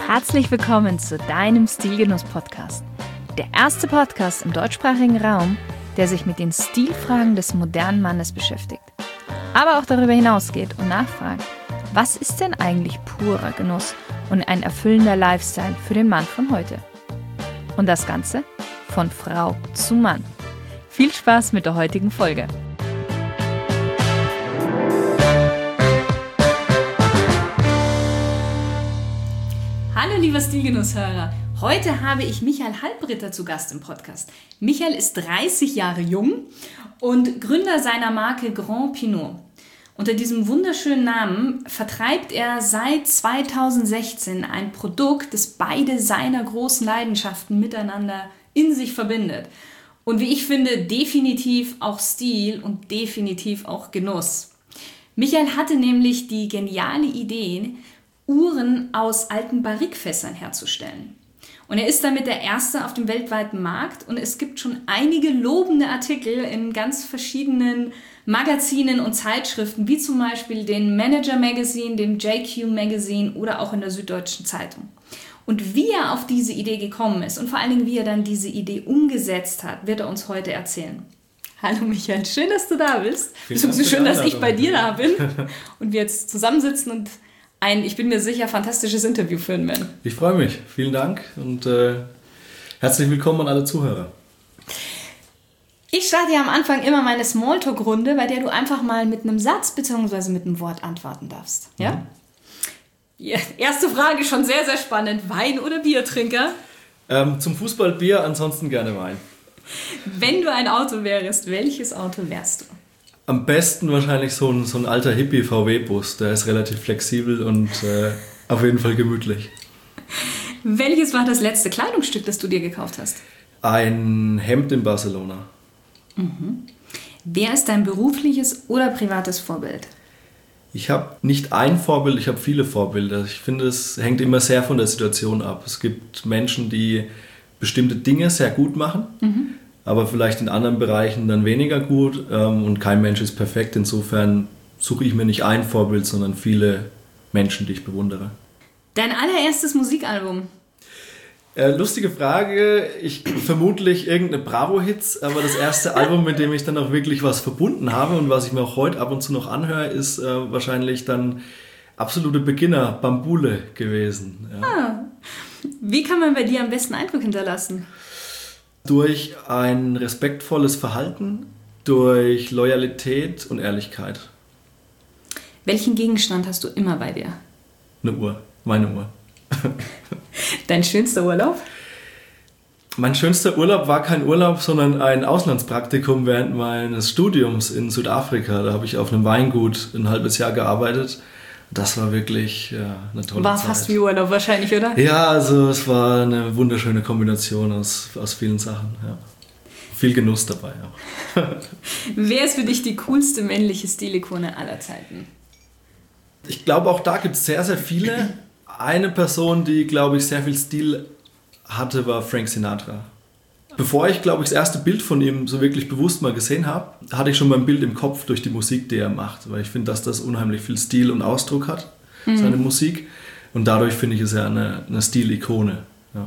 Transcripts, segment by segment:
Herzlich willkommen zu deinem Stilgenuss-Podcast. Der erste Podcast im deutschsprachigen Raum, der sich mit den Stilfragen des modernen Mannes beschäftigt. Aber auch darüber hinausgeht und nachfragt, was ist denn eigentlich purer Genuss und ein erfüllender Lifestyle für den Mann von heute? Und das Ganze von Frau zu Mann. Viel Spaß mit der heutigen Folge. Hallo lieber Stilgenusshörer, heute habe ich Michael Halbritter zu Gast im Podcast. Michael ist 30 Jahre jung und Gründer seiner Marke Grand Pinot. Unter diesem wunderschönen Namen vertreibt er seit 2016 ein Produkt, das beide seiner großen Leidenschaften miteinander in sich verbindet. Und wie ich finde, definitiv auch Stil und definitiv auch Genuss. Michael hatte nämlich die geniale Idee, Uhren aus alten Barrikfässern herzustellen. Und er ist damit der Erste auf dem weltweiten Markt und es gibt schon einige lobende Artikel in ganz verschiedenen Magazinen und Zeitschriften, wie zum Beispiel den Manager Magazine, dem JQ Magazine oder auch in der Süddeutschen Zeitung. Und wie er auf diese Idee gekommen ist und vor allen Dingen, wie er dann diese Idee umgesetzt hat, wird er uns heute erzählen. Hallo Michael, schön, dass du da bist. Beziehungsweise schön, dass ich bei dir da bin und wir jetzt zusammensitzen und ich bin mir sicher, fantastisches Interview führen werden. Ich freue mich. Vielen Dank und herzlich willkommen an alle Zuhörer. Ich starte ja am Anfang immer meine Smalltalk-Runde, bei der du einfach mal mit einem Satz bzw. mit einem Wort antworten darfst. Ja? Ja, erste Frage, schon sehr, sehr spannend. Wein- oder Biertrinker? Zum Fußball Bier, ansonsten gerne Wein. Wenn du ein Auto wärst, welches Auto wärst du? Am besten wahrscheinlich so ein alter Hippie-VW-Bus. Der ist relativ flexibel und auf jeden Fall gemütlich. Welches war das letzte Kleidungsstück, das du dir gekauft hast? Ein Hemd in Barcelona. Mhm. Wer ist dein berufliches oder privates Vorbild? Ich habe nicht ein Vorbild, ich habe viele Vorbilder. Ich finde, es hängt immer sehr von der Situation ab. Es gibt Menschen, die bestimmte Dinge sehr gut machen. Aber vielleicht in anderen Bereichen dann weniger gut und kein Mensch ist perfekt. Insofern suche ich mir nicht ein Vorbild, sondern viele Menschen, die ich bewundere. Dein allererstes Musikalbum? Lustige Frage. Vermutlich irgendeine Bravo-Hits, aber das erste Album, mit dem ich dann auch wirklich was verbunden habe und was ich mir auch heute ab und zu noch anhöre, ist wahrscheinlich dann absolute Beginner, Bambule gewesen. Ja. Ah. Wie kann man bei dir am besten Eindruck hinterlassen? Durch ein respektvolles Verhalten, durch Loyalität und Ehrlichkeit. Welchen Gegenstand hast du immer bei dir? Eine Uhr, meine Uhr. Dein schönster Urlaub? Mein schönster Urlaub war kein Urlaub, sondern ein Auslandspraktikum während meines Studiums in Südafrika. Da habe ich auf einem Weingut ein halbes Jahr gearbeitet. Das war wirklich eine tolle Zeit. War fast wie Urlaub wahrscheinlich, oder? Ja, also es war eine wunderschöne Kombination aus vielen Sachen. Ja. Viel Genuss dabei auch. Wer ist für dich die coolste männliche Stilikone aller Zeiten? Ich glaube, auch da gibt es sehr, sehr viele. Eine Person, die, glaube ich, sehr viel Stil hatte, war Frank Sinatra. Bevor ich, glaube ich, das erste Bild von ihm so wirklich bewusst mal gesehen habe, hatte ich schon mal ein Bild im Kopf durch die Musik, die er macht. Weil ich finde, dass das unheimlich viel Stil und Ausdruck hat, seine Musik. Und dadurch finde ich es ja eine Stilikone. Ja.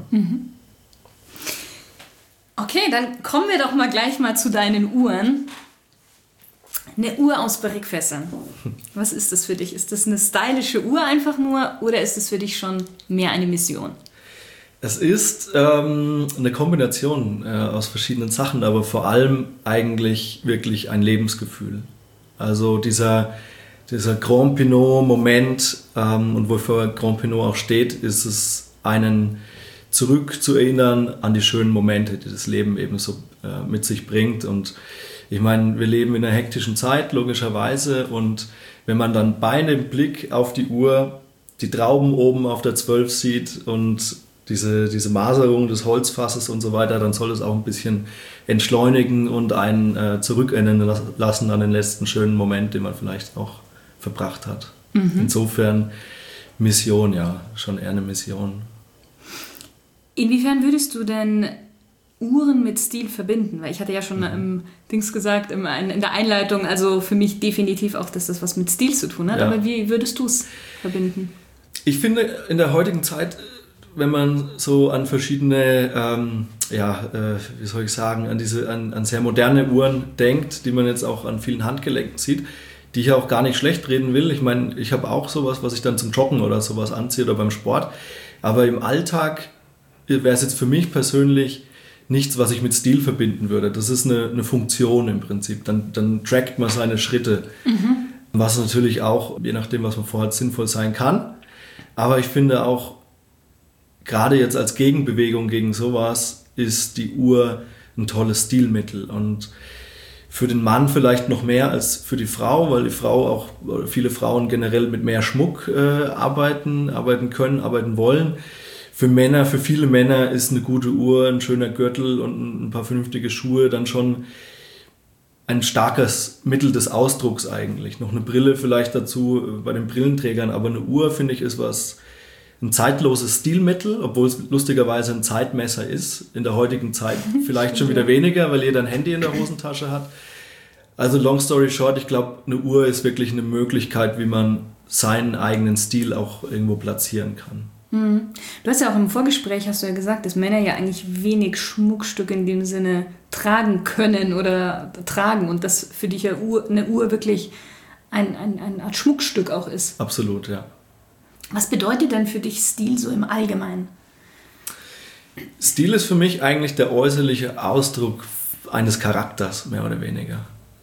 Okay, dann kommen wir doch mal gleich mal zu deinen Uhren. Eine Uhr aus Barrikfässern. Was ist das für dich? Ist das eine stylische Uhr einfach nur oder ist es für dich schon mehr eine Mission? Es ist eine Kombination aus verschiedenen Sachen, aber vor allem eigentlich wirklich ein Lebensgefühl. Also dieser Grand Pinot-Moment und wofür Grand Pinot auch steht, ist es, einen zurück zu erinnern an die schönen Momente, die das Leben eben so mit sich bringt. Und ich meine, wir leben in einer hektischen Zeit, logischerweise, und wenn man dann bei einem Blick auf die Uhr die Trauben oben auf der 12 sieht und diese Maserung des Holzfasses und so weiter, dann soll es auch ein bisschen entschleunigen und einen zurückerinnern lassen an den letzten schönen Moment, den man vielleicht auch verbracht hat. Insofern Mission, ja, schon eher eine Mission. Inwiefern würdest du denn Uhren mit Stil verbinden? Weil ich hatte ja schon im Dings gesagt, in der Einleitung, also für mich definitiv auch, dass das was mit Stil zu tun hat. Ja. Aber wie würdest du es verbinden? Ich finde, in der heutigen Zeit wenn man so an verschiedene, wie soll ich sagen, an sehr moderne Uhren denkt, die man jetzt auch an vielen Handgelenken sieht, die ich auch gar nicht schlecht reden will. Ich meine, ich habe auch sowas, was ich dann zum Joggen oder sowas anziehe oder beim Sport. Aber im Alltag wäre es jetzt für mich persönlich nichts, was ich mit Stil verbinden würde. Das ist eine Funktion im Prinzip. Dann trackt man seine Schritte. Was natürlich auch, je nachdem, was man vorhat, sinnvoll sein kann. Aber ich finde auch, gerade jetzt als Gegenbewegung gegen sowas, ist die Uhr ein tolles Stilmittel. Und für den Mann vielleicht noch mehr als für die Frau, weil die Frau auch, oder viele Frauen generell mit mehr Schmuck arbeiten können, arbeiten wollen. Für viele Männer ist eine gute Uhr, ein schöner Gürtel und ein paar vernünftige Schuhe dann schon ein starkes Mittel des Ausdrucks eigentlich. Noch eine Brille vielleicht dazu bei den Brillenträgern, aber eine Uhr, finde ich, ist ein zeitloses Stilmittel, obwohl es lustigerweise ein Zeitmesser ist. In der heutigen Zeit vielleicht schon wieder weniger, weil jeder ein Handy in der Hosentasche hat. Also long story short, ich glaube, eine Uhr ist wirklich eine Möglichkeit, wie man seinen eigenen Stil auch irgendwo platzieren kann. Du hast ja auch im Vorgespräch, hast du ja gesagt, dass Männer ja eigentlich wenig Schmuckstücke in dem Sinne tragen können oder tragen und dass für dich eine Uhr wirklich eine Art Schmuckstück auch ist. Absolut, ja. Was bedeutet denn für dich Stil so im Allgemeinen? Stil ist für mich eigentlich der äußerliche Ausdruck eines Charakters, mehr oder weniger.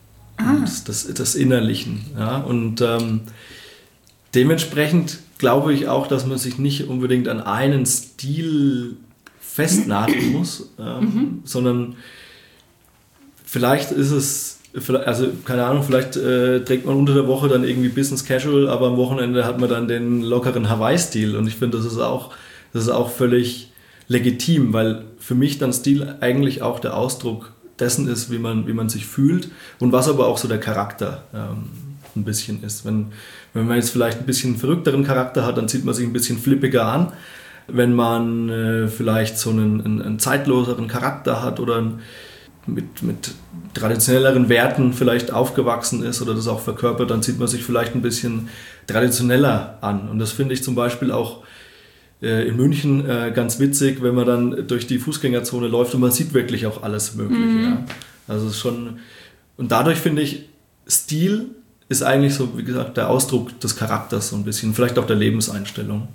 Das Innerlichen. Ja? Und dementsprechend glaube ich auch, dass man sich nicht unbedingt an einen Stil festnageln muss, sondern vielleicht ist es, also keine Ahnung, vielleicht trägt man unter der Woche dann irgendwie Business Casual, aber am Wochenende hat man dann den lockeren Hawaii-Stil und ich finde, das ist auch völlig legitim, weil für mich dann Stil eigentlich auch der Ausdruck dessen ist, wie man sich fühlt und was aber auch so der Charakter ein bisschen ist. Wenn man jetzt vielleicht ein bisschen verrückteren Charakter hat, dann zieht man sich ein bisschen flippiger an. Wenn man vielleicht so einen zeitloseren Charakter hat oder mit traditionelleren Werten vielleicht aufgewachsen ist oder das auch verkörpert, dann zieht man sich vielleicht ein bisschen traditioneller an. Und das finde ich zum Beispiel auch in München ganz witzig, wenn man dann durch die Fußgängerzone läuft und man sieht wirklich auch alles Mögliche. Ja. Also es ist schon, und dadurch finde ich, Stil ist eigentlich so, wie gesagt, der Ausdruck des Charakters so ein bisschen, vielleicht auch der Lebenseinstellung.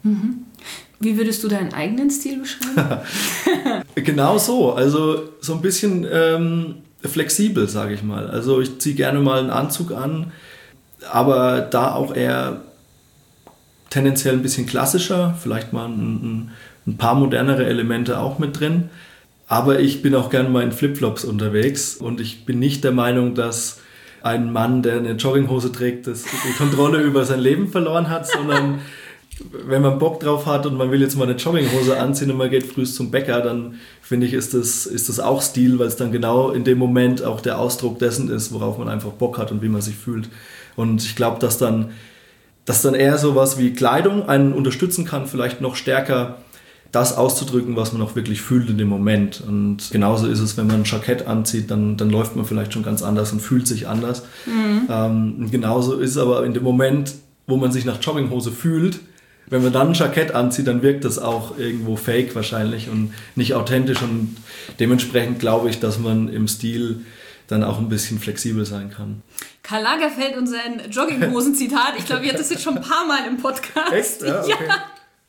Wie würdest du deinen eigenen Stil beschreiben? Genau so, also so ein bisschen flexibel, sage ich mal. Also ich ziehe gerne mal einen Anzug an, aber da auch eher tendenziell ein bisschen klassischer, vielleicht mal ein paar modernere Elemente auch mit drin. Aber ich bin auch gerne mal in Flipflops unterwegs und ich bin nicht der Meinung, dass ein Mann, der eine Jogginghose trägt, die Kontrolle über sein Leben verloren hat, sondern wenn man Bock drauf hat und man will jetzt mal eine Jogginghose anziehen und man geht früh zum Bäcker, dann finde ich, ist das auch Stil, weil es dann genau in dem Moment auch der Ausdruck dessen ist, worauf man einfach Bock hat und wie man sich fühlt. Und ich glaube, dass dann eher sowas wie Kleidung einen unterstützen kann, vielleicht noch stärker das auszudrücken, was man auch wirklich fühlt in dem Moment. Und genauso ist es, wenn man ein Jackett anzieht, dann läuft man vielleicht schon ganz anders und fühlt sich anders. Genauso ist es aber in dem Moment, wo man sich nach Jogginghose fühlt, wenn man dann ein Jackett anzieht, dann wirkt das auch irgendwo fake wahrscheinlich und nicht authentisch. Und dementsprechend glaube ich, dass man im Stil dann auch ein bisschen flexibel sein kann. Karl Lagerfeld und sein Jogginghosen-Zitat. Ich glaube, ihr hattet das jetzt schon ein paar Mal im Podcast. Echt? Ja, okay. Ja.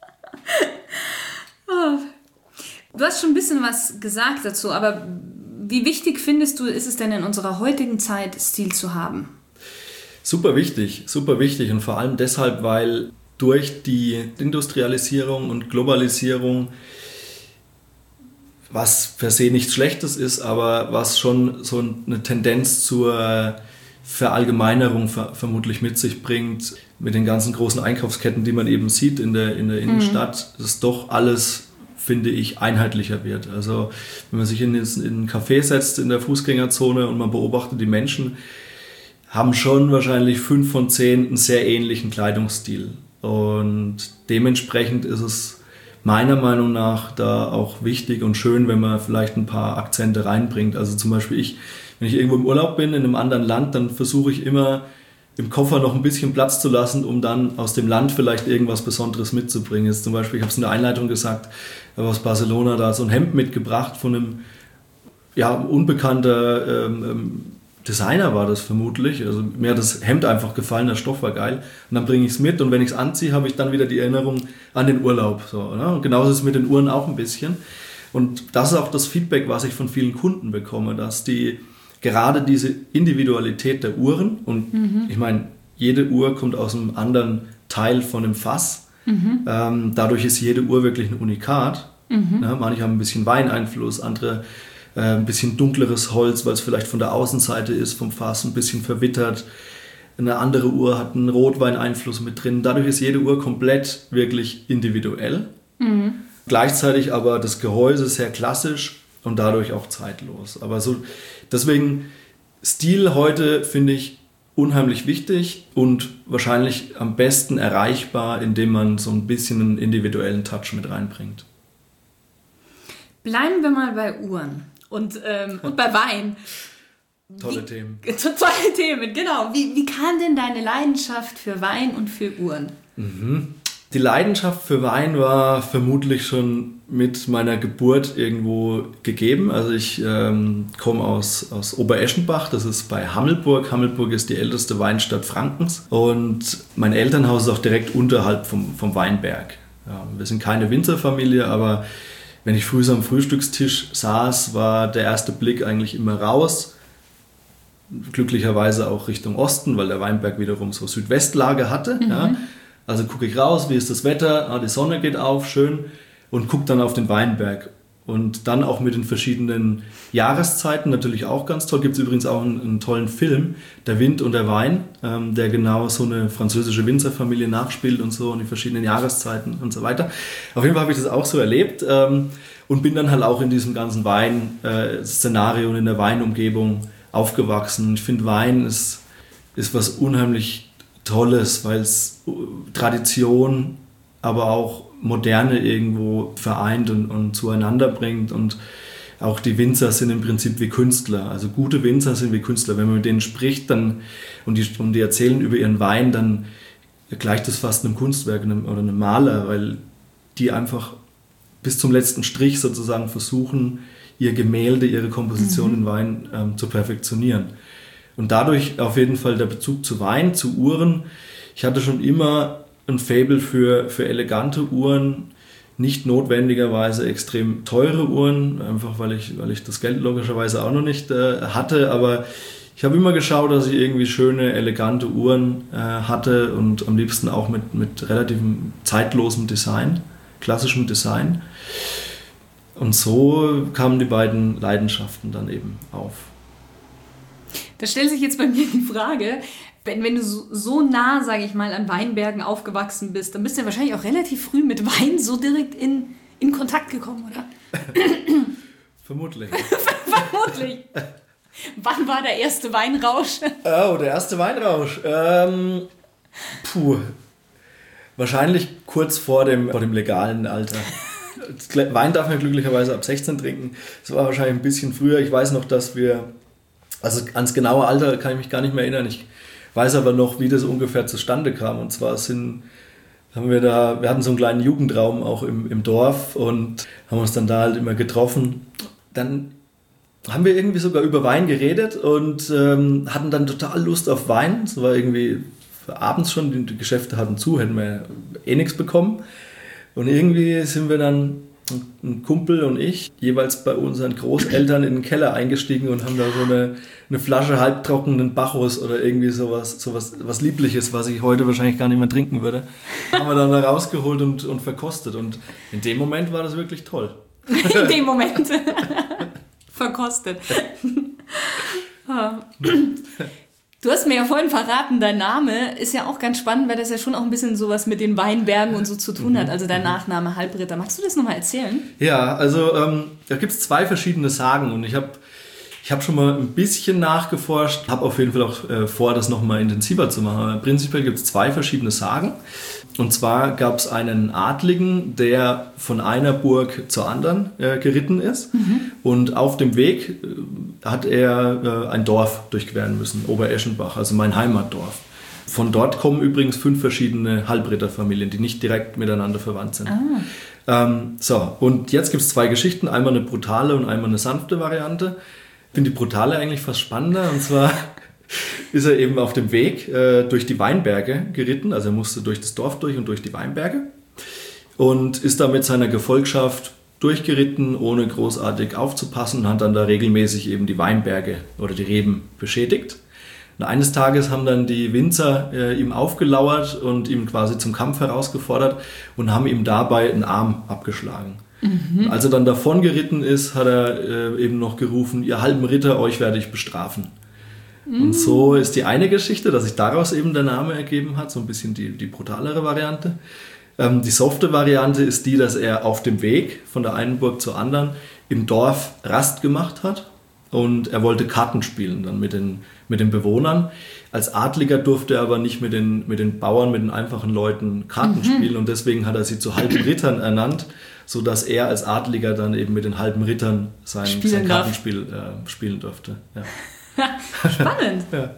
Oh. Du hast schon ein bisschen was gesagt dazu, aber wie wichtig findest du, ist es denn in unserer heutigen Zeit, Stil zu haben? Super wichtig und vor allem deshalb, weil durch die Industrialisierung und Globalisierung, was per se nichts Schlechtes ist, aber was schon so eine Tendenz zur Verallgemeinerung vermutlich mit sich bringt, mit den ganzen großen Einkaufsketten, die man eben sieht in der Innenstadt, dass doch alles, finde ich, einheitlicher wird. Also wenn man sich in ein Café setzt in der Fußgängerzone und man beobachtet die Menschen, haben schon wahrscheinlich 5 von 10 einen sehr ähnlichen Kleidungsstil. Und dementsprechend ist es meiner Meinung nach da auch wichtig und schön, wenn man vielleicht ein paar Akzente reinbringt. Also zum Beispiel wenn ich irgendwo im Urlaub bin, in einem anderen Land, dann versuche ich immer im Koffer noch ein bisschen Platz zu lassen, um dann aus dem Land vielleicht irgendwas Besonderes mitzubringen. Jetzt zum Beispiel, ich habe es in der Einleitung gesagt, ich habe aus Barcelona da so ein Hemd mitgebracht von einem unbekannter Designer war das vermutlich. Also mir hat das Hemd einfach gefallen, der Stoff war geil. Und dann bringe ich es mit und wenn ich es anziehe, habe ich dann wieder die Erinnerung an den Urlaub. So, oder? Und genauso ist es mit den Uhren auch ein bisschen. Und das ist auch das Feedback, was ich von vielen Kunden bekomme, dass die gerade diese Individualität der Uhren und ich meine, jede Uhr kommt aus einem anderen Teil von dem Fass. Dadurch ist jede Uhr wirklich ein Unikat. Ja, manche haben ein bisschen Weineinfluss, andere ein bisschen dunkleres Holz, weil es vielleicht von der Außenseite ist, vom Fass ein bisschen verwittert. Eine andere Uhr hat einen Rotweineinfluss mit drin. Dadurch ist jede Uhr komplett wirklich individuell. Gleichzeitig aber das Gehäuse sehr klassisch und dadurch auch zeitlos. Aber so, deswegen Stil heute finde ich unheimlich wichtig und wahrscheinlich am besten erreichbar, indem man so ein bisschen einen individuellen Touch mit reinbringt. Bleiben wir mal bei Uhren und bei Wein. Tolle Themen. Tolle Themen, genau. Wie kam denn deine Leidenschaft für Wein und für Uhren? Die Leidenschaft für Wein war vermutlich schon mit meiner Geburt irgendwo gegeben. Also ich komme aus Obereschenbach, das ist bei Hammelburg. Hammelburg ist die älteste Weinstadt Frankens und mein Elternhaus ist auch direkt unterhalb vom Weinberg. Ja, wir sind keine Winzerfamilie, aber wenn ich früh am Frühstückstisch saß, war der erste Blick eigentlich immer raus. Glücklicherweise auch Richtung Osten, weil der Weinberg wiederum so Südwestlage hatte. Ja. Also gucke ich raus, wie ist das Wetter, die Sonne geht auf, schön, und gucke dann auf den Weinberg. Und dann auch mit den verschiedenen Jahreszeiten, natürlich auch ganz toll. Gibt es übrigens auch einen tollen Film, Der Wind und der Wein, der genau so eine französische Winzerfamilie nachspielt und so und die verschiedenen Jahreszeiten und so weiter. Auf jeden Fall habe ich das auch so erlebt und bin dann halt auch in diesem ganzen Wein-Szenario und in der Weinumgebung aufgewachsen. Ich finde, Wein ist was unheimlich Tolles, weil es Tradition, aber auch Moderne irgendwo vereint und zueinander bringt und auch die Winzer sind im Prinzip wie Künstler. Also gute Winzer sind wie Künstler. Wenn man mit denen spricht dann, und die erzählen über ihren Wein, dann gleicht das fast einem Kunstwerk oder einem Maler, weil die einfach bis zum letzten Strich sozusagen versuchen, ihr Gemälde, ihre Komposition in Wein zu perfektionieren. Und dadurch auf jeden Fall der Bezug zu Wein, zu Uhren. Ich hatte schon immer ein Faible für elegante Uhren, nicht notwendigerweise extrem teure Uhren, einfach weil ich das Geld logischerweise auch noch nicht hatte, aber ich habe immer geschaut, dass ich irgendwie schöne, elegante Uhren hatte und am liebsten auch mit relativ zeitlosem Design, klassischem Design. Und so kamen die beiden Leidenschaften dann eben auf. Da stellt sich jetzt bei mir die Frage, wenn du so nah, sage ich mal, an Weinbergen aufgewachsen bist, dann bist du ja wahrscheinlich auch relativ früh mit Wein so direkt in Kontakt gekommen, oder? Vermutlich. Vermutlich. Wann war der erste Weinrausch? Oh, der erste Weinrausch. Wahrscheinlich kurz vor dem legalen Alter. Wein darf man glücklicherweise ab 16 trinken. Das war wahrscheinlich ein bisschen früher. Ich weiß noch, dass also ans genaue Alter kann ich mich gar nicht mehr erinnern. Ich weiß aber noch, wie das ungefähr zustande kam. Und zwar wir hatten so einen kleinen Jugendraum auch im Dorf und haben uns dann da halt immer getroffen. Dann haben wir irgendwie sogar über Wein geredet und hatten dann total Lust auf Wein. Es war irgendwie abends schon, die Geschäfte hatten zu, hätten wir nichts bekommen. Und irgendwie sind wir dann, ein Kumpel und ich, jeweils bei unseren Großeltern in den Keller eingestiegen und haben da so eine Flasche halbtrockenen Bacchus oder irgendwie sowas was Liebliches, was ich heute wahrscheinlich gar nicht mehr trinken würde, haben wir dann da rausgeholt und verkostet. Und in dem Moment war das wirklich toll. In dem Moment. Verkostet. Du hast mir ja vorhin verraten, dein Name ist ja auch ganz spannend, weil das ja schon auch ein bisschen sowas mit den Weinbergen und so zu tun hat. Also dein Nachname Halbritter. Magst du das nochmal erzählen? Ja, also da gibt es 2 verschiedene Sagen und ich habe schon mal ein bisschen nachgeforscht, habe auf jeden Fall auch vor, das nochmal intensiver zu machen. Aber prinzipiell gibt es 2 verschiedene Sagen. Und zwar gab es einen Adligen, der von einer Burg zur anderen geritten ist. Und auf dem Weg hat er ein Dorf durchqueren müssen, Obereschenbach, also mein Heimatdorf. Von dort kommen übrigens 5 verschiedene Halbritterfamilien, die nicht direkt miteinander verwandt sind. So, und jetzt gibt es 2 Geschichten, einmal eine brutale und einmal eine sanfte Variante. Ich finde die brutale eigentlich fast spannender, und zwar ist er eben auf dem Weg durch die Weinberge geritten, also er musste durch das Dorf durch und durch die Weinberge und ist da mit seiner Gefolgschaft durchgeritten, ohne großartig aufzupassen, und hat dann da regelmäßig eben die Weinberge oder die Reben beschädigt. Und eines Tages haben dann die Winzer ihm aufgelauert und ihm quasi zum Kampf herausgefordert und haben ihm dabei einen Arm abgeschlagen. Und als er dann davon geritten ist, hat er eben noch gerufen, ihr halben Ritter, euch werde ich bestrafen. Und so ist die eine Geschichte, dass sich daraus eben der Name ergeben hat, so ein bisschen die brutalere Variante. Die softe Variante ist die, dass er auf dem Weg von der einen Burg zur anderen im Dorf Rast gemacht hat und er wollte Karten spielen dann mit den Bewohnern. Als Adliger durfte er aber nicht mit den Bauern, mit den einfachen Leuten Karten spielen, und deswegen hat er sie zu halben Rittern ernannt, sodass er als Adliger dann eben mit den halben Rittern sein Kartenspiel spielen durfte. Ja. Spannend. Ja.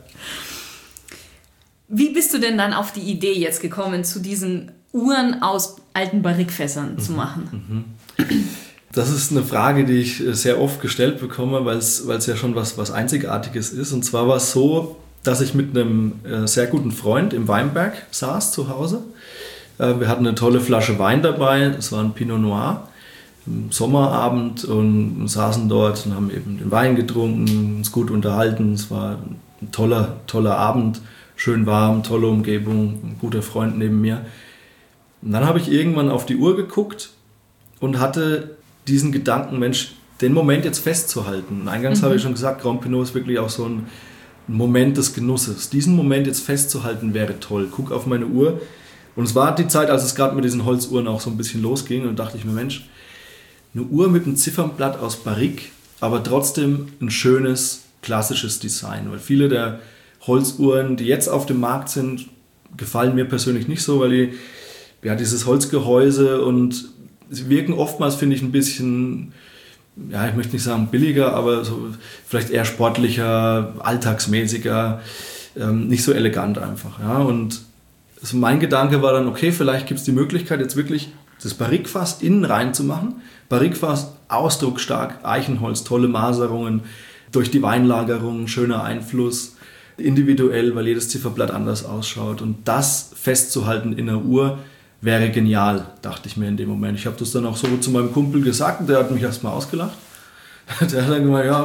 Wie bist du denn dann auf die Idee jetzt gekommen, zu diesen Uhren aus alten Barrikfässern zu machen? Das ist eine Frage, die ich sehr oft gestellt bekomme, weil es ja schon was Einzigartiges ist. Und zwar war es so, dass ich mit einem sehr guten Freund im Weinberg saß zu Hause. Wir hatten eine tolle Flasche Wein dabei, das war ein Pinot Noir. Sommerabend und saßen dort und haben eben den Wein getrunken, uns gut unterhalten. Es war ein toller Abend, schön warm, tolle Umgebung, ein guter Freund neben mir. Und dann habe ich irgendwann auf die Uhr geguckt und hatte diesen Gedanken, Mensch, den Moment jetzt festzuhalten. Und eingangs habe ich schon gesagt, Grand Pinot ist wirklich auch so ein Moment des Genusses. Diesen Moment jetzt festzuhalten wäre toll. Guck auf meine Uhr. Und es war die Zeit, als es gerade mit diesen Holzuhren auch so ein bisschen losging, und dachte ich mir, Mensch, eine Uhr mit einem Ziffernblatt aus Barrique, aber trotzdem ein schönes, klassisches Design. Weil viele der Holzuhren, die jetzt auf dem Markt sind, gefallen mir persönlich nicht so, weil die, ja, dieses Holzgehäuse, und sie wirken oftmals, finde ich, ein bisschen, ja, ich möchte nicht sagen billiger, aber so vielleicht eher sportlicher, alltagsmäßiger, nicht so elegant einfach. Ja. Und also mein Gedanke war dann, okay, vielleicht gibt es die Möglichkeit, jetzt wirklich das Barrique-Fass innen rein zu machen. Barrique-Fass, ausdrucksstark, Eichenholz, tolle Maserungen, durch die Weinlagerung, schöner Einfluss, individuell, weil jedes Zifferblatt anders ausschaut. Und das festzuhalten in einer Uhr wäre genial, dachte ich mir in dem Moment. Ich habe das dann auch so zu meinem Kumpel gesagt, und der hat mich erstmal ausgelacht. Der hat dann gemeint, ja,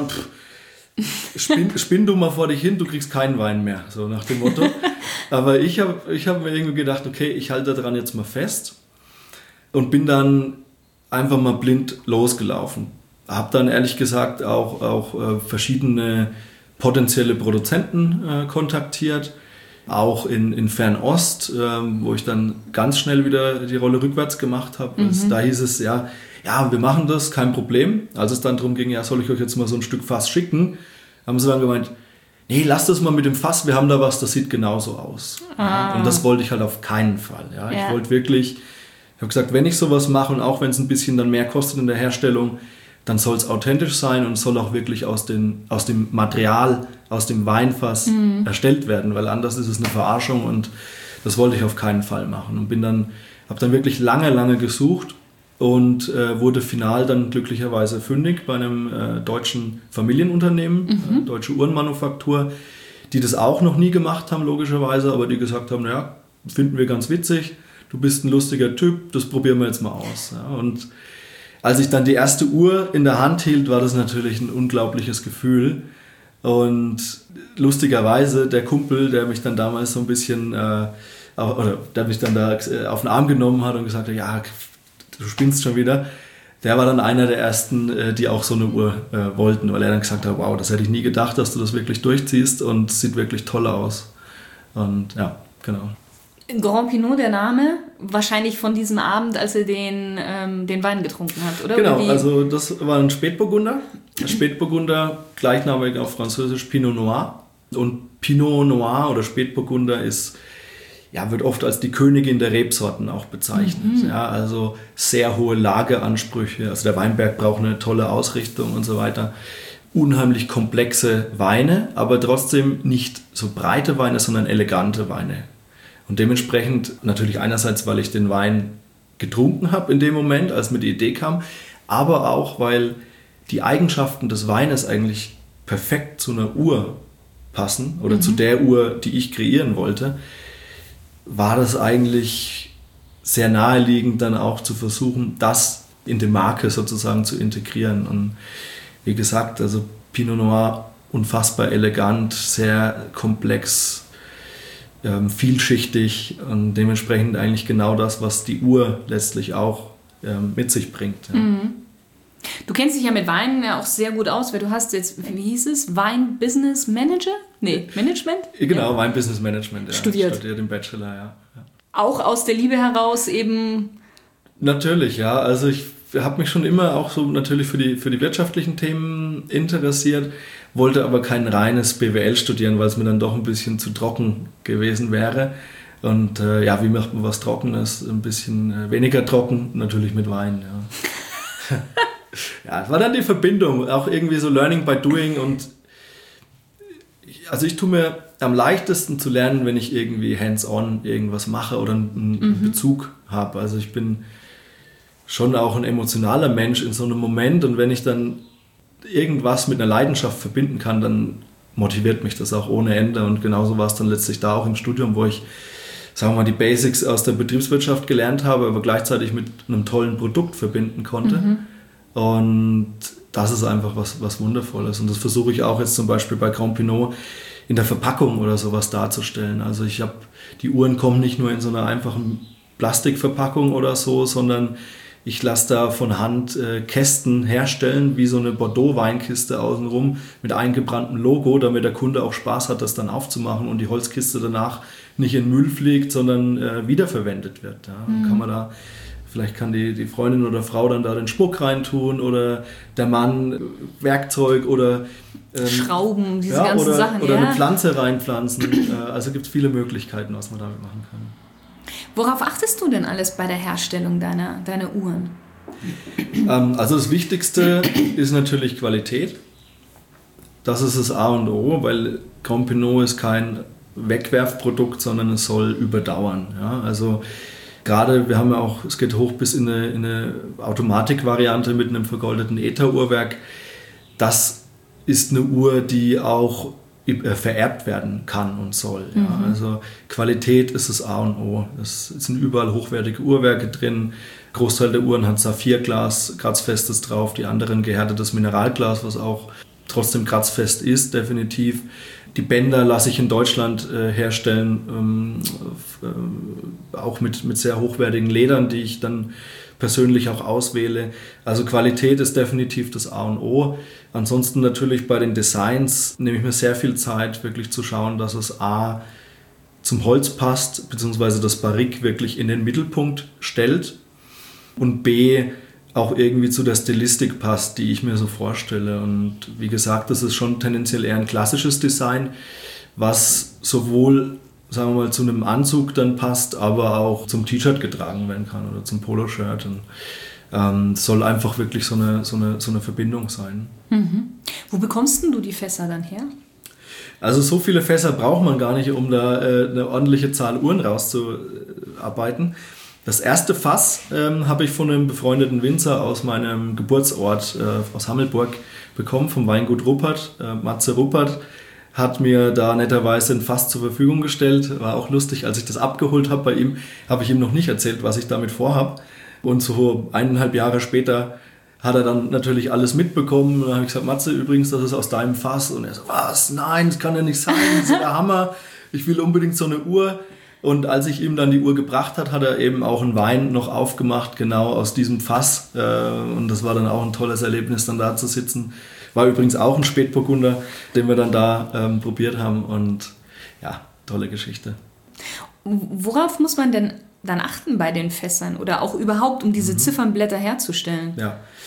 spinn du mal vor dich hin, du kriegst keinen Wein mehr, so nach dem Motto. Aber ich hab mir irgendwie gedacht, okay, ich halte daran jetzt mal fest. Und bin dann einfach mal blind losgelaufen. Habe dann ehrlich gesagt auch verschiedene potenzielle Produzenten kontaktiert, auch in Fernost, wo ich dann ganz schnell wieder die Rolle rückwärts gemacht habe. Da hieß es, ja, wir machen das, kein Problem. Als es dann darum ging, ja, soll ich euch jetzt mal so ein Stück Fass schicken, haben sie dann gemeint, nee, lasst das mal mit dem Fass, wir haben da was, das sieht genauso aus. Ja, und das wollte ich halt auf keinen Fall. Ja. Ich wollte wirklich... Ich habe gesagt, wenn ich sowas mache, und auch wenn es ein bisschen dann mehr kostet in der Herstellung, dann soll es authentisch sein und soll auch wirklich aus dem Material, aus dem Weinfass erstellt werden, weil anders ist es eine Verarschung, und das wollte ich auf keinen Fall machen. Und habe dann wirklich lange gesucht und wurde final dann glücklicherweise fündig bei einem deutschen Familienunternehmen, Deutsche Uhrenmanufaktur, die das auch noch nie gemacht haben, logischerweise, aber die gesagt haben, naja, finden wir ganz witzig. Du bist ein lustiger Typ, das probieren wir jetzt mal aus. Ja, und als ich dann die erste Uhr in der Hand hielt, war das natürlich ein unglaubliches Gefühl. Und lustigerweise, der Kumpel, der mich dann damals so ein bisschen, der mich dann da auf den Arm genommen hat und gesagt hat, ja, du spinnst schon wieder, der war dann einer der ersten, die auch so eine Uhr wollten, weil er dann gesagt hat, wow, das hätte ich nie gedacht, dass du das wirklich durchziehst, und es sieht wirklich toll aus. Und ja, genau. Grand Pinot, der Name, wahrscheinlich von diesem Abend, als er den Wein getrunken hat, oder? Genau, also das war ein Spätburgunder. Spätburgunder, gleichnamig auf Französisch Pinot Noir. Und Pinot Noir oder Spätburgunder wird oft als die Königin der Rebsorten auch bezeichnet. Ja, also sehr hohe Lageransprüche. Also der Weinberg braucht eine tolle Ausrichtung und so weiter. unheimlich komplexe Weine, aber trotzdem nicht so breite Weine, sondern elegante Weine. Und dementsprechend natürlich einerseits, weil ich den Wein getrunken habe in dem Moment, als mir die Idee kam, aber auch, weil die Eigenschaften des Weines eigentlich perfekt zu einer Uhr passen oder zu der Uhr, die ich kreieren wollte, war das eigentlich sehr naheliegend, dann auch zu versuchen, das in die Marke sozusagen zu integrieren. Und wie gesagt, also Pinot Noir unfassbar elegant, sehr komplex, vielschichtig und dementsprechend eigentlich genau das, was die Uhr letztlich auch mit sich bringt. Ja. Du kennst dich ja mit Wein ja auch sehr gut aus, weil du hast jetzt, wie hieß es, Wein Business Manager? Nee, Management? Genau, Wein Business Management. Ja. Studiert im Bachelor, ja. Auch aus der Liebe heraus eben? Natürlich, ja. Also ich habe mich schon immer auch so natürlich für die wirtschaftlichen Themen interessiert, wollte aber kein reines BWL studieren, weil es mir dann doch ein bisschen zu trocken gewesen wäre. Und wie macht man was Trockenes? Ein bisschen weniger trocken, natürlich mit Wein, ja. Ja, es war dann die Verbindung, auch irgendwie so Learning by Doing und also ich tue mir am leichtesten zu lernen, wenn ich irgendwie hands-on irgendwas mache oder einen Bezug habe. Also ich bin schon auch ein emotionaler Mensch in so einem Moment und wenn ich dann irgendwas mit einer Leidenschaft verbinden kann, dann motiviert mich das auch ohne Ende und genauso war es dann letztlich da auch im Studium, wo ich, sagen wir mal, die Basics aus der Betriebswirtschaft gelernt habe, aber gleichzeitig mit einem tollen Produkt verbinden konnte. Und das ist einfach was Wundervolles. Und das versuche ich auch jetzt zum Beispiel bei Grand Pinot in der Verpackung oder sowas darzustellen. Also die Uhren kommen nicht nur in so einer einfachen Plastikverpackung oder so, sondern ich lasse da von Hand Kästen herstellen, wie so eine Bordeaux-Weinkiste außenrum mit eingebranntem Logo, damit der Kunde auch Spaß hat, das dann aufzumachen und die Holzkiste danach nicht in den Müll fliegt, sondern wiederverwendet wird. Ja. Dann kann man da, vielleicht kann die Freundin oder Frau dann da den Schmuck reintun oder der Mann Werkzeug oder Schrauben, diese ganzen Sachen. Oder eine Pflanze reinpflanzen. Also gibt es viele Möglichkeiten, was man damit machen kann. Worauf achtest du denn alles bei der Herstellung deiner Uhren? Also das Wichtigste ist natürlich Qualität. Das ist das A und O, weil Grand Pinot ist kein Wegwerfprodukt, sondern es soll überdauern. Ja? Also gerade, wir haben ja auch, es geht hoch bis in eine Automatikvariante mit einem vergoldeten Ether-Uhrwerk. Das ist eine Uhr, die auch vererbt werden kann und soll. Ja. Also Qualität ist das A und O. Es sind überall hochwertige Uhrwerke drin. Großteil der Uhren hat Saphirglas, kratzfestes drauf, die anderen gehärtetes Mineralglas, was auch trotzdem kratzfest ist, definitiv. Die Bänder lasse ich in Deutschland herstellen, auch mit sehr hochwertigen Ledern, die ich dann persönlich auch auswähle. Also Qualität ist definitiv das A und O. Ansonsten natürlich bei den Designs nehme ich mir sehr viel Zeit, wirklich zu schauen, dass es A zum Holz passt, beziehungsweise das Barrique wirklich in den Mittelpunkt stellt und B auch irgendwie zu der Stilistik passt, die ich mir so vorstelle. Und wie gesagt, das ist schon tendenziell eher ein klassisches Design, was sowohl, sagen wir mal, zu einem Anzug dann passt, aber auch zum T-Shirt getragen werden kann oder zum Poloshirt. Und soll einfach wirklich so eine Verbindung sein. Wo bekommst denn du die Fässer dann her? Also so viele Fässer braucht man gar nicht, um da eine ordentliche Zahl Uhren rauszuarbeiten. Das erste Fass habe ich von einem befreundeten Winzer aus meinem Geburtsort, aus Hammelburg, bekommen, vom Weingut Ruppert. Matze Ruppert hat mir da netterweise ein Fass zur Verfügung gestellt. War auch lustig, als ich das abgeholt habe bei ihm, habe ich ihm noch nicht erzählt, was ich damit vorhabe. Und so 1,5 Jahre später hat er dann natürlich alles mitbekommen. Und dann habe ich gesagt, Matze, übrigens, das ist aus deinem Fass. Und er so, was? Nein, das kann ja nicht sein, das ist der Hammer. Ich will unbedingt so eine Uhr. Und als ich ihm dann die Uhr gebracht hat er eben auch einen Wein noch aufgemacht, genau aus diesem Fass. Und das war dann auch ein tolles Erlebnis, dann da zu sitzen. War übrigens auch ein Spätburgunder, den wir dann da probiert haben. Und ja, tolle Geschichte. Worauf muss man denn dann achten bei den Fässern oder auch überhaupt, um diese Ziffernblätter herzustellen? Ja,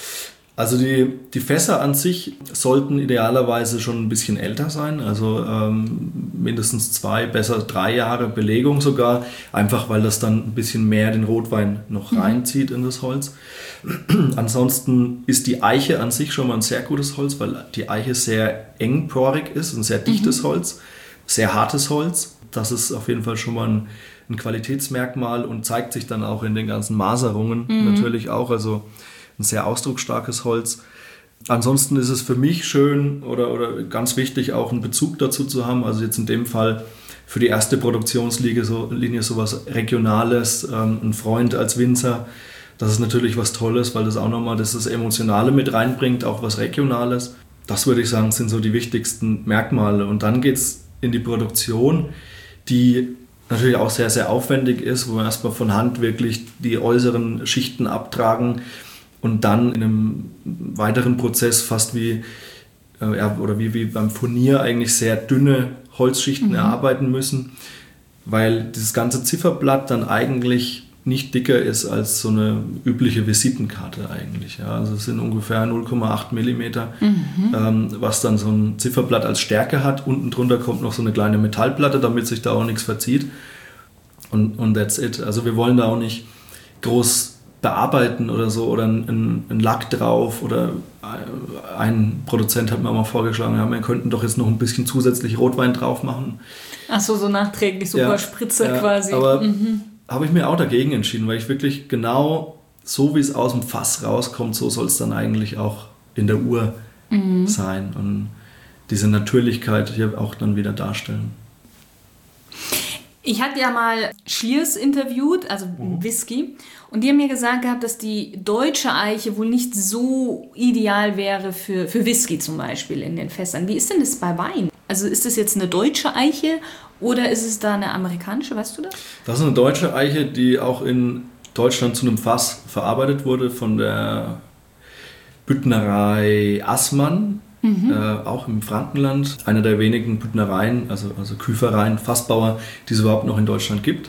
Also die Fässer an sich sollten idealerweise schon ein bisschen älter sein, also mindestens 2, besser 3 Jahre Belegung sogar, einfach weil das dann ein bisschen mehr den Rotwein noch reinzieht in das Holz. Ansonsten ist die Eiche an sich schon mal ein sehr gutes Holz, weil die Eiche sehr engporig ist, ein sehr dichtes Holz, sehr hartes Holz. Das ist auf jeden Fall schon mal ein Qualitätsmerkmal und zeigt sich dann auch in den ganzen Maserungen natürlich auch, also ein sehr ausdrucksstarkes Holz. Ansonsten ist es für mich schön oder ganz wichtig, auch einen Bezug dazu zu haben. Also jetzt in dem Fall für die erste Produktionslinie sowas Regionales, ein Freund als Winzer. Das ist natürlich was Tolles, weil das auch nochmal das Emotionale mit reinbringt, auch was Regionales. Das würde ich sagen, sind so die wichtigsten Merkmale. Und dann geht es in die Produktion, die natürlich auch sehr, sehr aufwendig ist, wo wir erstmal von Hand wirklich die äußeren Schichten abtragen und dann in einem weiteren Prozess fast wie beim Furnier eigentlich sehr dünne Holzschichten erarbeiten müssen, weil dieses ganze Zifferblatt dann eigentlich nicht dicker ist als so eine übliche Visitenkarte eigentlich. Ja. Also es sind ungefähr 0,8 mm, was dann so ein Zifferblatt als Stärke hat. Unten drunter kommt noch so eine kleine Metallplatte, damit sich da auch nichts verzieht. Und that's it. Also wir wollen da auch nicht groß bearbeiten oder so oder einen Lack drauf oder ein Produzent hat mir mal vorgeschlagen, ja, wir könnten doch jetzt noch ein bisschen zusätzlich Rotwein drauf machen. Ach so nachträglich, super Spritze quasi. Aber habe ich mir auch dagegen entschieden, weil ich wirklich genau so, wie es aus dem Fass rauskommt, so soll es dann eigentlich auch in der Uhr sein und diese Natürlichkeit hier auch dann wieder darstellen. Ich hatte ja mal Schliers interviewt, also Whisky, und die haben mir gesagt gehabt, dass die deutsche Eiche wohl nicht so ideal wäre für Whisky zum Beispiel in den Fässern. Wie ist denn das bei Wein? Also ist das jetzt eine deutsche Eiche oder ist es da eine amerikanische, weißt du das? Das ist eine deutsche Eiche, die auch in Deutschland zu einem Fass verarbeitet wurde von der Büttnerei Assmann. Auch im Frankenland, einer der wenigen Büttnereien, also Küfereien, Fassbauer, die es überhaupt noch in Deutschland gibt.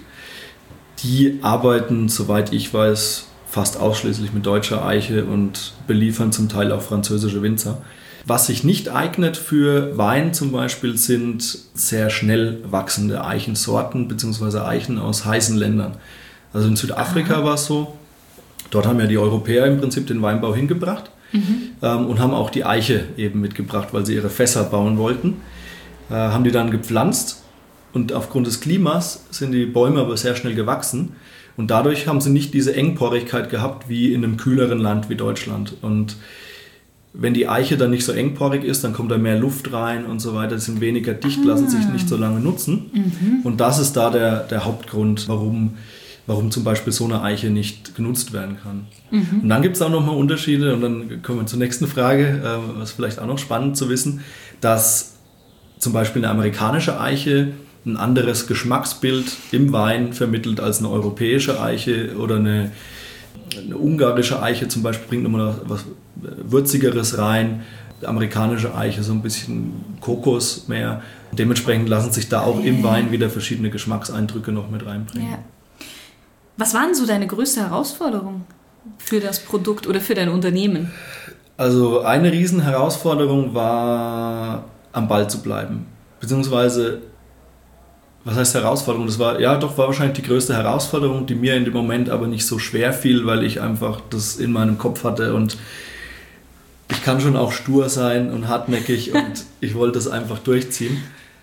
Die arbeiten, soweit ich weiß, fast ausschließlich mit deutscher Eiche und beliefern zum Teil auch französische Winzer. Was sich nicht eignet für Wein zum Beispiel, sind sehr schnell wachsende Eichensorten bzw. Eichen aus heißen Ländern. Also in Südafrika war es so, dort haben ja die Europäer im Prinzip den Weinbau hingebracht. Und haben auch die Eiche eben mitgebracht, weil sie ihre Fässer bauen wollten. Haben die dann gepflanzt und aufgrund des Klimas sind die Bäume aber sehr schnell gewachsen und dadurch haben sie nicht diese Engporigkeit gehabt wie in einem kühleren Land wie Deutschland. Und wenn die Eiche dann nicht so engporig ist, dann kommt da mehr Luft rein und so weiter, die sind weniger dicht, lassen sich nicht so lange nutzen. Und das ist da der Hauptgrund, warum zum Beispiel so eine Eiche nicht genutzt werden kann. Und dann gibt es auch nochmal Unterschiede und dann kommen wir zur nächsten Frage, was vielleicht auch noch spannend zu wissen, dass zum Beispiel eine amerikanische Eiche ein anderes Geschmacksbild im Wein vermittelt als eine europäische Eiche oder eine ungarische Eiche zum Beispiel bringt nochmal was Würzigeres rein, die amerikanische Eiche so ein bisschen Kokos mehr. Dementsprechend lassen sich da auch im Wein wieder verschiedene Geschmackseindrücke noch mit reinbringen. Ja. Was war denn so deine größte Herausforderung für das Produkt oder für dein Unternehmen? Also eine Riesenherausforderung war, am Ball zu bleiben. Beziehungsweise, was heißt Herausforderung? Das war wahrscheinlich die größte Herausforderung, die mir in dem Moment aber nicht so schwer fiel, weil ich einfach das in meinem Kopf hatte und ich kann schon auch stur sein und hartnäckig und ich wollte das einfach durchziehen.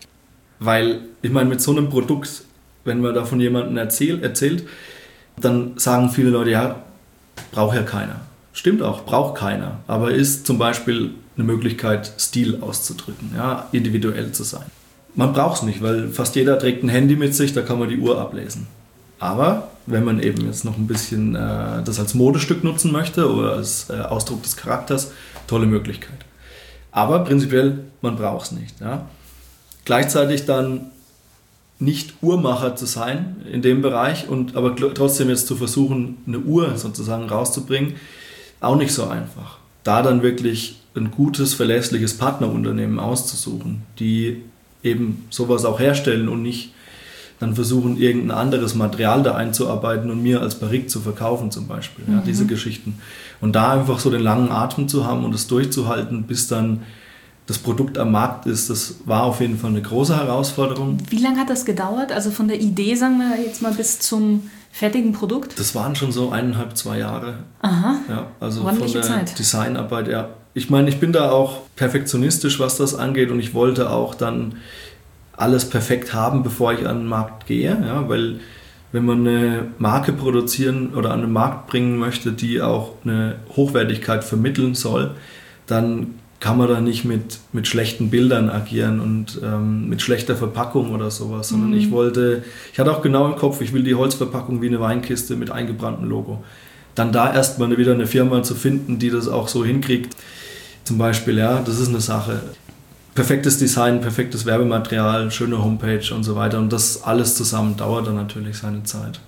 Weil, ich meine, mit so einem Produkt, wenn man da von jemandem erzählt, dann sagen viele Leute, ja, braucht ja keiner. Stimmt auch, braucht keiner. Aber ist zum Beispiel eine Möglichkeit, Stil auszudrücken, ja, individuell zu sein. Man braucht es nicht, weil fast jeder trägt ein Handy mit sich, da kann man die Uhr ablesen. Aber wenn man eben jetzt noch ein bisschen das als Modestück nutzen möchte oder als Ausdruck des Charakters, tolle Möglichkeit. Aber prinzipiell, man braucht es nicht. Ja. Gleichzeitig dann nicht Uhrmacher zu sein in dem Bereich aber trotzdem jetzt zu versuchen, eine Uhr sozusagen rauszubringen, auch nicht so einfach. Da dann wirklich ein gutes, verlässliches Partnerunternehmen auszusuchen, die eben sowas auch herstellen und nicht dann versuchen, irgendein anderes Material da einzuarbeiten und mir als Barrique zu verkaufen zum Beispiel. Ja, diese Geschichten. Und da einfach so den langen Atem zu haben und es durchzuhalten, bis dann das Produkt am Markt ist, das war auf jeden Fall eine große Herausforderung. Wie lange hat das gedauert? Also von der Idee, sagen wir jetzt mal, bis zum fertigen Produkt? Das waren schon so 1,5, 2 Jahre. Aha, ja, also ordentliche von der Zeit. Designarbeit, ja. Ich meine, ich bin da auch perfektionistisch, was das angeht und ich wollte auch dann alles perfekt haben, bevor ich an den Markt gehe, ja, weil wenn man eine Marke produzieren oder an den Markt bringen möchte, die auch eine Hochwertigkeit vermitteln soll, dann kann man da nicht mit schlechten Bildern agieren und mit schlechter Verpackung oder sowas, sondern ich hatte auch genau im Kopf, ich will die Holzverpackung wie eine Weinkiste mit eingebranntem Logo. Dann da erstmal wieder eine Firma zu finden, die das auch so hinkriegt, zum Beispiel, ja, das ist eine Sache. Perfektes Design, perfektes Werbematerial, schöne Homepage und so weiter. Und das alles zusammen dauert dann natürlich seine Zeit.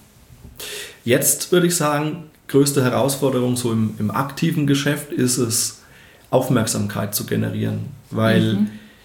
Jetzt würde ich sagen, größte Herausforderung so im aktiven Geschäft ist es, Aufmerksamkeit zu generieren. Weil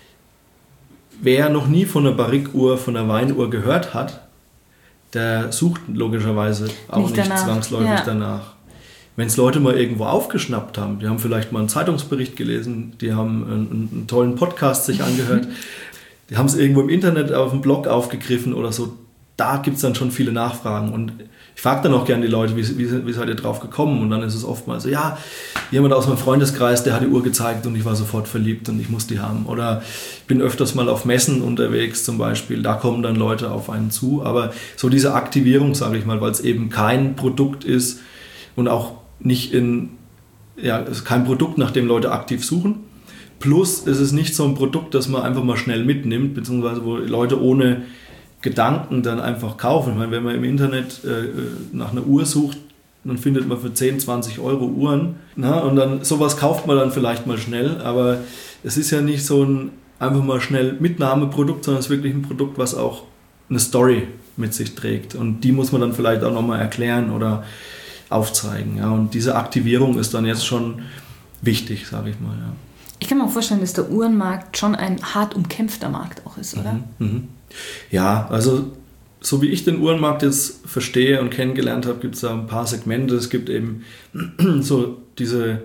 wer noch nie von einer Barrique-Uhr, von einer Weinuhr gehört hat, der sucht logischerweise auch nicht zwangsläufig danach. Wenn es Leute mal irgendwo aufgeschnappt haben, die haben vielleicht mal einen Zeitungsbericht gelesen, die haben einen tollen Podcast sich angehört, die haben es irgendwo im Internet auf dem Blog aufgegriffen oder so, da gibt es dann schon viele Nachfragen. Und ich frage dann auch gerne die Leute, wie seid ihr drauf gekommen? Und dann ist es oftmals so, ja, jemand aus meinem Freundeskreis, der hat die Uhr gezeigt und ich war sofort verliebt und ich muss die haben. Oder ich bin öfters mal auf Messen unterwegs zum Beispiel, da kommen dann Leute auf einen zu. Aber so diese Aktivierung, sage ich mal, weil es eben kein Produkt ist und auch nicht es ist kein Produkt, nach dem Leute aktiv suchen. Plus es ist nicht so ein Produkt, das man einfach mal schnell mitnimmt, beziehungsweise wo Leute ohne Gedanken dann einfach kaufen. Ich meine, wenn man im Internet nach einer Uhr sucht, dann findet man für 10, 20 Euro Uhren. Na, und dann sowas kauft man dann vielleicht mal schnell, aber es ist ja nicht so ein einfach mal schnell Mitnahmeprodukt, sondern es ist wirklich ein Produkt, was auch eine Story mit sich trägt. Und die muss man dann vielleicht auch nochmal erklären oder aufzeigen. Ja. Und diese Aktivierung ist dann jetzt schon wichtig, sage ich mal. Ja. Ich kann mir auch vorstellen, dass der Uhrenmarkt schon ein hart umkämpfter Markt auch ist, oder? Ja, also so wie ich den Uhrenmarkt jetzt verstehe und kennengelernt habe, gibt es da ein paar Segmente. Es gibt eben so diese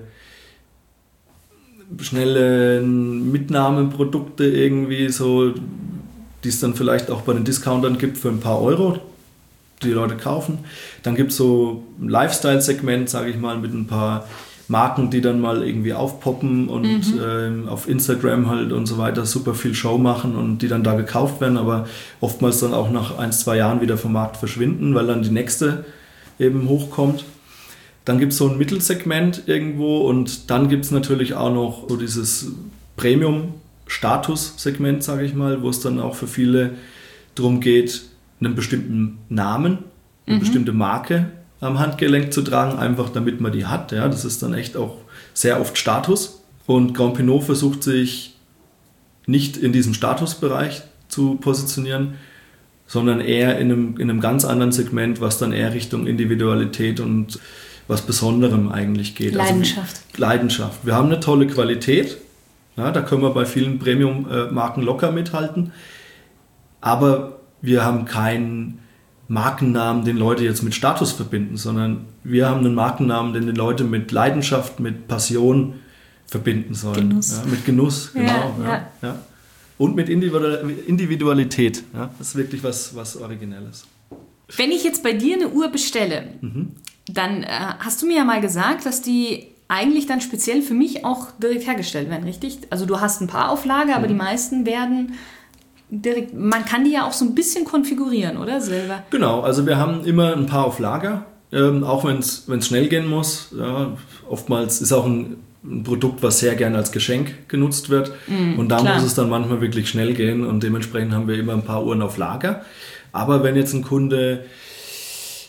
schnellen Mitnahmeprodukte irgendwie, so, die es dann vielleicht auch bei den Discountern gibt für ein paar Euro, die Leute kaufen. Dann gibt es so ein Lifestyle-Segment, sage ich mal, mit ein paar Marken, die dann mal irgendwie aufpoppen und auf Instagram halt und so weiter super viel Show machen und die dann da gekauft werden, aber oftmals dann auch nach 1, 2 Jahren wieder vom Markt verschwinden, weil dann die nächste eben hochkommt. Dann gibt es so ein Mittelsegment irgendwo und dann gibt es natürlich auch noch so dieses Premium-Status-Segment, sage ich mal, wo es dann auch für viele darum geht, einen bestimmten Namen, eine bestimmte Marke am Handgelenk zu tragen, einfach damit man die hat. Ja, das ist dann echt auch sehr oft Status. Und Grand Pinot versucht sich nicht in diesem Statusbereich zu positionieren, sondern eher in einem ganz anderen Segment, was dann eher Richtung Individualität und was Besonderem eigentlich geht. Leidenschaft. Also Leidenschaft. Wir haben eine tolle Qualität. Ja, da können wir bei vielen Premium-Marken locker mithalten. Aber wir haben keinen Markennamen, den Leute jetzt mit Status verbinden, sondern wir haben einen Markennamen, den die Leute mit Leidenschaft, mit Passion verbinden sollen. Genuss. Ja, mit Genuss, genau. Ja. Ja. Und mit Individualität. Ja. Das ist wirklich was Originelles. Wenn ich jetzt bei dir eine Uhr bestelle, dann hast du mir ja mal gesagt, dass die eigentlich dann speziell für mich auch direkt hergestellt werden, richtig? Also du hast ein paar auf Lager, aber die meisten werden direkt, man kann die ja auch so ein bisschen konfigurieren, oder selber? Genau, also wir haben immer ein paar auf Lager, auch wenn es schnell gehen muss. Ja, oftmals ist auch ein Produkt, was sehr gerne als Geschenk genutzt wird. Und da muss es dann manchmal wirklich schnell gehen und dementsprechend haben wir immer ein paar Uhren auf Lager. Aber wenn jetzt ein Kunde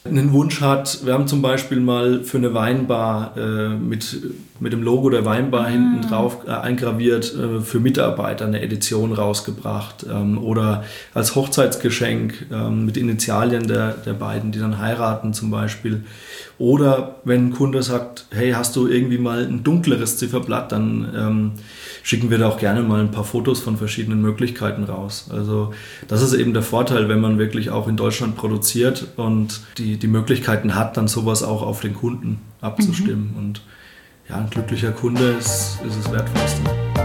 einen Wunsch hat. Wir haben zum Beispiel mal für eine Weinbar mit dem Logo der Weinbar hinten drauf eingraviert, für Mitarbeiter eine Edition rausgebracht oder als Hochzeitsgeschenk mit Initialien der beiden, die dann heiraten zum Beispiel. Oder wenn ein Kunde sagt, hey, hast du irgendwie mal ein dunkleres Zifferblatt, dann schicken wir da auch gerne mal ein paar Fotos von verschiedenen Möglichkeiten raus. Also das ist eben der Vorteil, wenn man wirklich auch in Deutschland produziert und die Möglichkeiten hat, dann sowas auch auf den Kunden abzustimmen. Und ja, ein glücklicher Kunde ist das Wertvollste.